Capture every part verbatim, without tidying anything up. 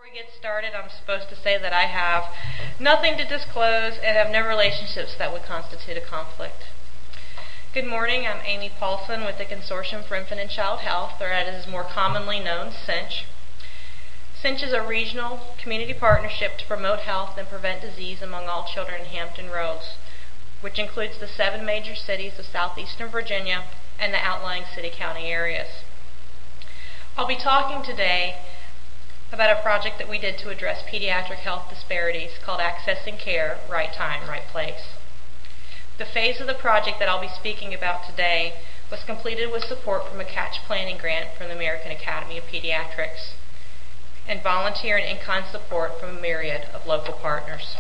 we get started, I'm supposed to say that I have nothing to disclose and have no relationships that would constitute a conflict. Good morning, I'm Amy Paulson with the Consortium for Infant and Child Health, or as it is more commonly known, CINCH. CINCH is a regional community partnership to promote health and prevent disease among all children in Hampton Roads, which includes the seven major cities of southeastern Virginia and the outlying city-county areas. I'll be talking today about a project that we did to address pediatric health disparities called Accessing Care, Right Time, Right Place. The phase of the project that I'll be speaking about today was completed with support from a CATCH planning grant from the American Academy of Pediatrics and volunteer and in-kind support from a myriad of local partners.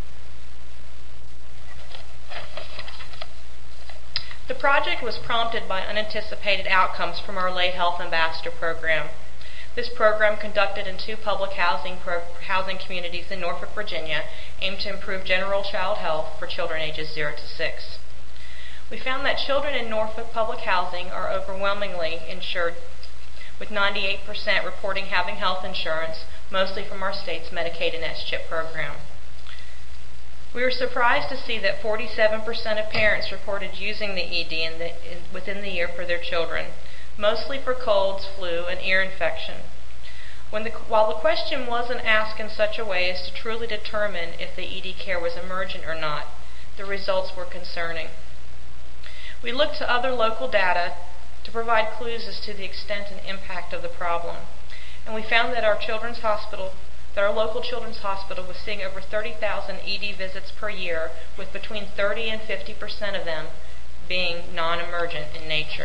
The project was prompted by unanticipated outcomes from our Late Health Ambassador program. This program, conducted in two public housing, pro- housing communities in Norfolk, Virginia, aimed to improve general child health for children ages zero to six. We found that children in Norfolk public housing are overwhelmingly insured, with ninety-eight percent reporting having health insurance, mostly from our state's Medicaid and S CHIP program. We were surprised to see that forty-seven percent of parents reported using the E D in the, in, within the year for their children, mostly for colds, flu, and ear infection. When the, while the question wasn't asked in such a way as to truly determine if the E D care was emergent or not, the results were concerning. We looked to other local data to provide clues as to the extent and impact of the problem, and we found that our children's hospital, that our local children's hospital was seeing over thirty thousand E D visits per year, with between thirty and fifty percent of them being non-emergent in nature.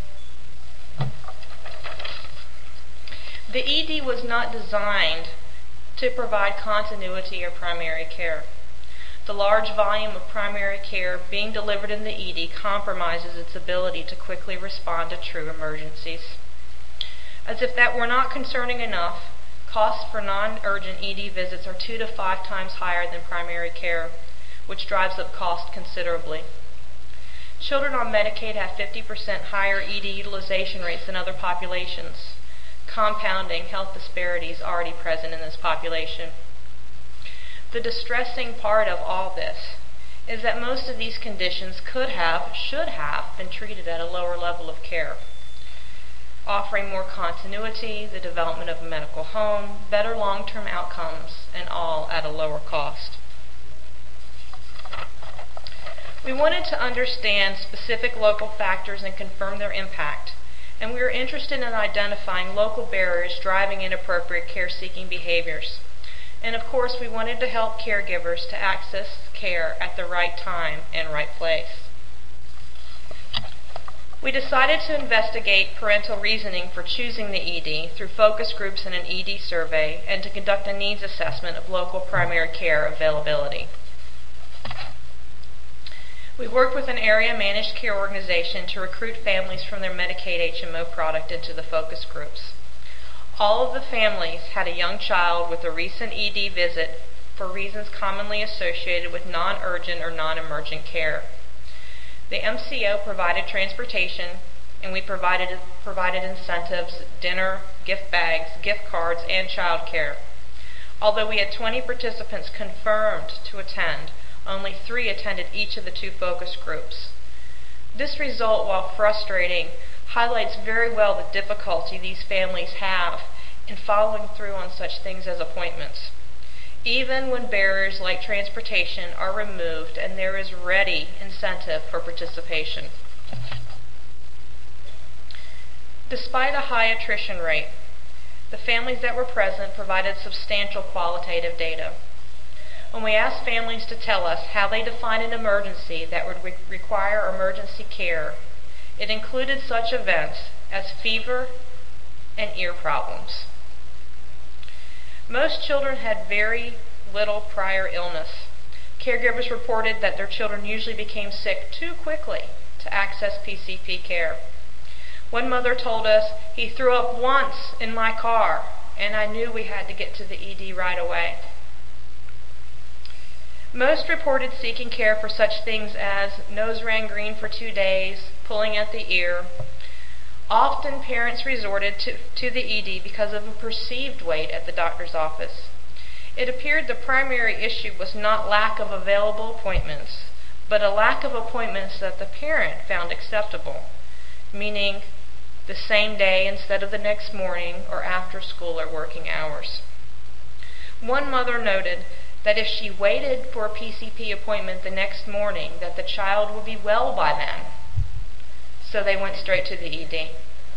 The E D was not designed to provide continuity or primary care. The large volume of primary care being delivered in the E D compromises its ability to quickly respond to true emergencies. As if that were not concerning enough, costs for non-urgent E D visits are two to five times higher than primary care, which drives up cost considerably. Children on Medicaid have fifty percent higher E D utilization rates than other populations, compounding health disparities already present in this population. The distressing part of all this is that most of these conditions could have, should have, been treated at a lower level of care, offering more continuity, the development of a medical home, better long-term outcomes, and all at a lower cost. We wanted to understand specific local factors and confirm their impact, and we were interested in identifying local barriers driving inappropriate care-seeking behaviors. And of course, we wanted to help caregivers to access care at the right time and right place. We decided to investigate parental reasoning for choosing the E D through focus groups and an E D survey, and to conduct a needs assessment of local primary care availability. We worked with an area managed care organization to recruit families from their Medicaid H M O product into the focus groups. All of the families had a young child with a recent E D visit for reasons commonly associated with non-urgent or non-emergent care. The M C O provided transportation, and we provided, provided incentives, dinner, gift bags, gift cards, and child care. Although we had twenty participants confirmed to attend, only three attended each of the two focus groups. This result, while frustrating, highlights very well the difficulty these families have in following through on such things as appointments, even when barriers like transportation are removed and there is ready incentive for participation. Despite a high attrition rate, the families that were present provided substantial qualitative data. When we asked families to tell us how they define an emergency that would re- require emergency care, it included such events as fever and ear problems. Most children had very little prior illness. Caregivers reported that their children usually became sick too quickly to access P C P care. One mother told us, "He threw up once in my car, and I knew we had to get to the E D right away." Most reported seeking care for such things as nose ran green for two days, pulling at the ear, Often parents resorted to, to the E D because of a perceived wait at the doctor's office. It appeared the primary issue was not lack of available appointments, but a lack of appointments that the parent found acceptable, meaning the same day instead of the next morning or after school or working hours. One mother noted that if she waited for a P C P appointment the next morning, that the child would be well by then. So they went straight to the E D.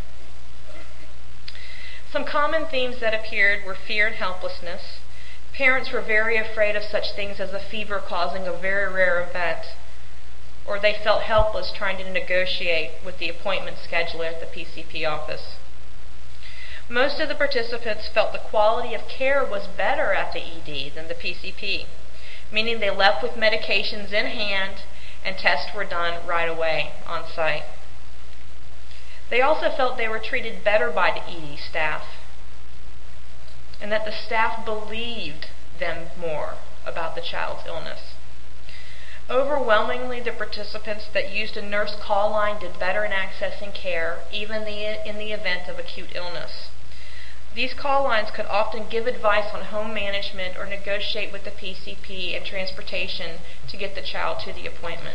Some common themes that appeared were fear and helplessness. Parents were very afraid of such things as a fever causing a very rare event, or they felt helpless trying to negotiate with the appointment scheduler at the P C P office. Most of the participants felt the quality of care was better at the E D than the P C P, meaning they left with medications in hand and tests were done right away on site. They also felt they were treated better by the E D staff, and that the staff believed them more about the child's illness. Overwhelmingly, the participants that used a nurse call line did better in accessing care, even the, in the event of acute illness. These call lines could often give advice on home management or negotiate with the P C P and transportation to get the child to the appointment.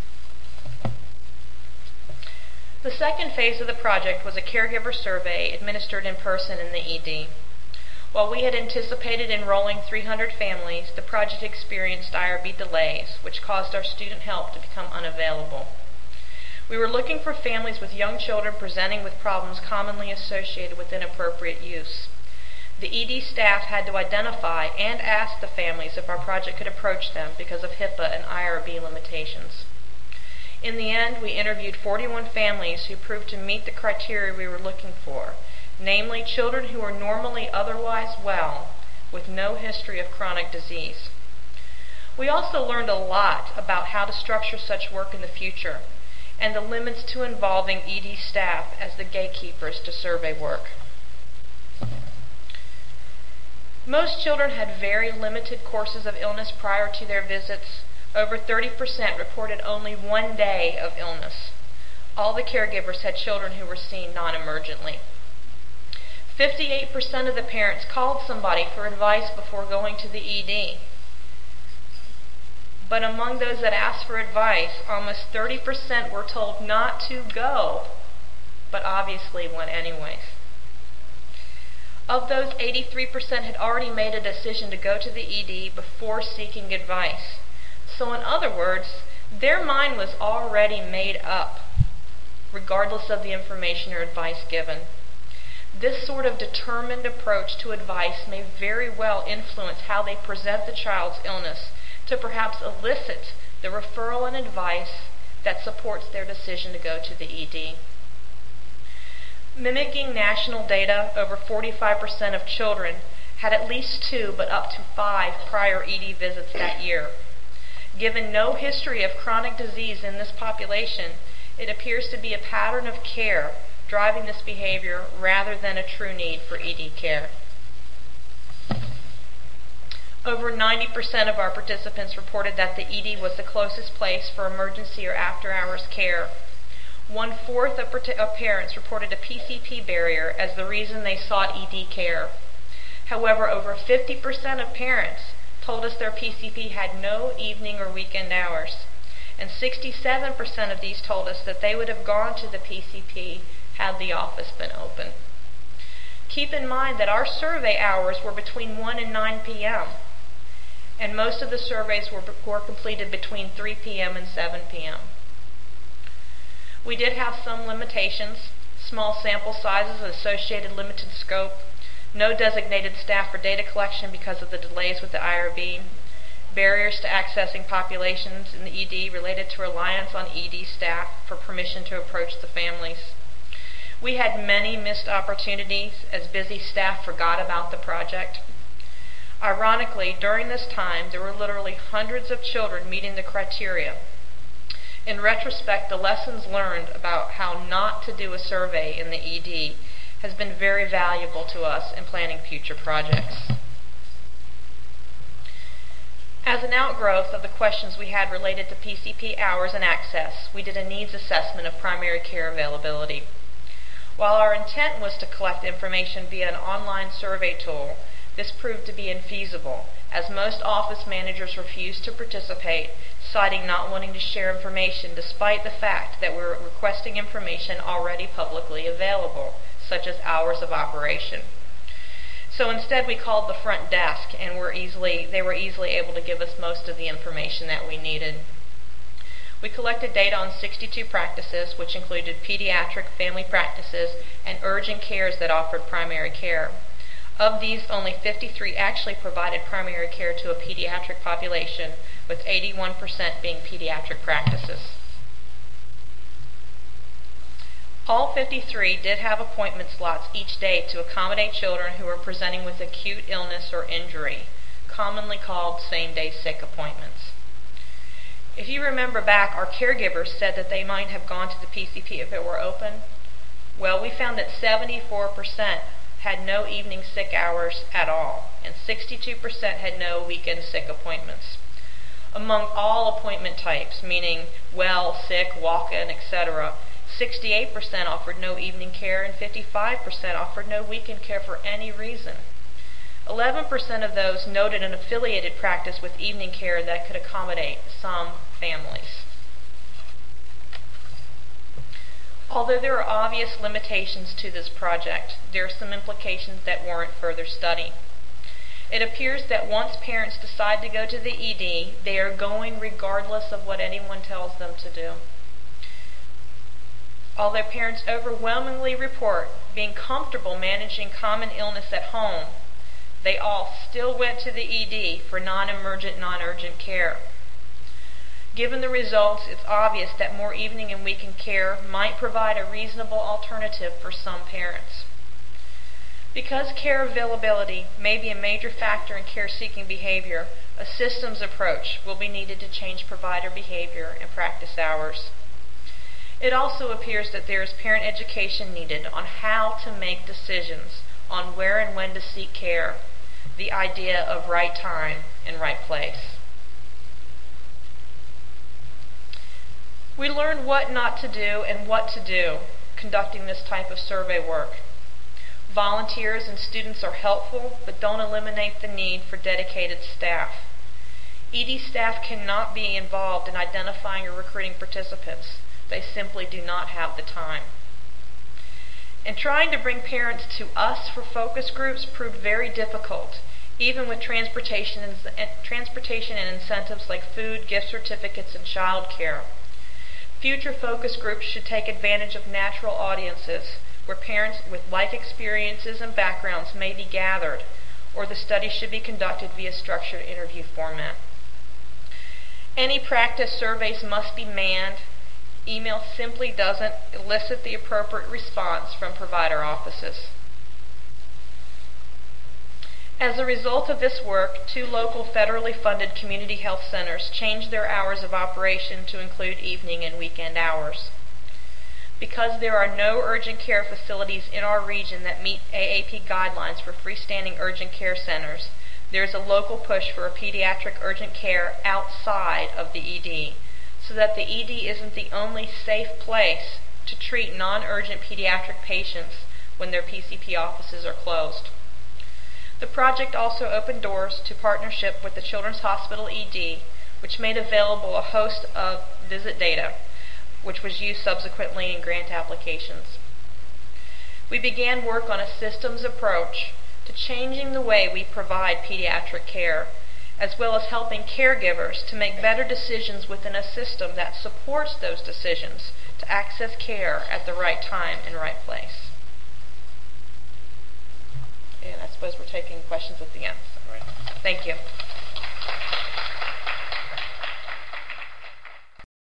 The second phase of the project was a caregiver survey administered in person in the E D. While we had anticipated enrolling three hundred families, the project experienced I R B delays, which caused our student help to become unavailable. We were looking for families with young children presenting with problems commonly associated with inappropriate use. The E D staff had to identify and ask the families if our project could approach them because of HIPAA and I R B limitations. In the end, we interviewed forty-one families who proved to meet the criteria we were looking for, namely children who are normally otherwise well with no history of chronic disease. We also learned a lot about how to structure such work in the future and the limits to involving E D staff as the gatekeepers to survey work. Most children had very limited courses of illness prior to their visits. Over thirty percent reported only one day of illness. All the caregivers had children who were seen non-emergently. fifty-eight percent of the parents called somebody for advice before going to the E D. But among those that asked for advice, almost thirty percent were told not to go, but obviously went anyways. Of those, eighty-three percent had already made a decision to go to the E D before seeking advice. So in other words, their mind was already made up, regardless of the information or advice given. This sort of determined approach to advice may very well influence how they present the child's illness to perhaps elicit the referral and advice that supports their decision to go to the E D. Mimicking national data, over forty-five percent of children had at least two but up to five prior E D visits that year. Given no history of chronic disease in this population, it appears to be a pattern of care driving this behavior rather than a true need for E D care. Over ninety percent of our participants reported that the E D was the closest place for emergency or after-hours care. One-fourth of, of parents reported a P C P barrier as the reason they sought E D care. However, over fifty percent of parents told us their P C P had no evening or weekend hours, and sixty-seven percent of these told us that they would have gone to the P C P had the office been open. Keep in mind that our survey hours were between one and nine p.m., and most of the surveys were, were completed between three p.m. and seven p.m. We did have some limitations: small sample sizes, associated limited scope, no designated staff for data collection because of the delays with the I R B, barriers to accessing populations in the E D related to reliance on E D staff for permission to approach the families. We had many missed opportunities as busy staff forgot about the project. Ironically, during this time, there were literally hundreds of children meeting the criteria. In retrospect, the lessons learned about how not to do a survey in the E D has been very valuable to us in planning future projects. As an outgrowth of the questions we had related to P C P hours and access, we did a needs assessment of primary care availability. While our intent was to collect information via an online survey tool, this proved to be infeasible, as most office managers refused to participate, citing not wanting to share information despite the fact that we were requesting information already publicly available, such as hours of operation. So instead we called the front desk, and were easily, they were easily able to give us most of the information that we needed. We collected data on sixty-two practices, which included pediatric, family practices, and urgent cares that offered primary care. Of these, only fifty-three actually provided primary care to a pediatric population, with eighty-one percent being pediatric practices. All fifty-three did have appointment slots each day to accommodate children who were presenting with acute illness or injury, commonly called same-day sick appointments. If you remember back, our caregivers said that they might have gone to the P C P if it were open. Well, we found that seventy-four percent had no evening sick hours at all, and sixty-two percent had no weekend sick appointments. Among all appointment types, meaning well, sick, walk-in, et cetera, sixty-eight percent offered no evening care and fifty-five percent offered no weekend care for any reason. eleven percent of those noted an affiliated practice with evening care that could accommodate some families. Although there are obvious limitations to this project, there are some implications that warrant further study. It appears that once parents decide to go to the E D, they are going regardless of what anyone tells them to do. Although parents overwhelmingly report being comfortable managing common illness at home, they all still went to the E D for non-emergent, non-urgent care. Given the results, it's obvious that more evening and weekend care might provide a reasonable alternative for some parents. Because care availability may be a major factor in care-seeking behavior, a systems approach will be needed to change provider behavior and practice hours. It also appears that there is parent education needed on how to make decisions on where and when to seek care, the idea of right time and right place. We learned what not to do and what to do conducting this type of survey work. Volunteers and students are helpful, but don't eliminate the need for dedicated staff. E D staff cannot be involved in identifying or recruiting participants. They simply do not have the time. And trying to bring parents to us for focus groups proved very difficult, even with transportation and, transportation and incentives like food, gift certificates, and child care. Future focus groups should take advantage of natural audiences where parents with like experiences and backgrounds may be gathered, or the study should be conducted via structured interview format. Any practice surveys must be manned. Email simply doesn't elicit the appropriate response from provider offices. As a result of this work, two local federally funded community health centers changed their hours of operation to include evening and weekend hours. Because there are no urgent care facilities in our region that meet A A P guidelines for freestanding urgent care centers, there is a local push for a pediatric urgent care outside of the E D, so that the E D isn't the only safe place to treat non-urgent pediatric patients when their P C P offices are closed. The project also opened doors to partnership with the Children's Hospital E D, which made available a host of visit data, which was used subsequently in grant applications. We began work on a systems approach to changing the way we provide pediatric care, as well as helping caregivers to make better decisions within a system that supports those decisions to access care at the right time and right place. And I suppose we're taking questions at the end. So. Right. Thank you.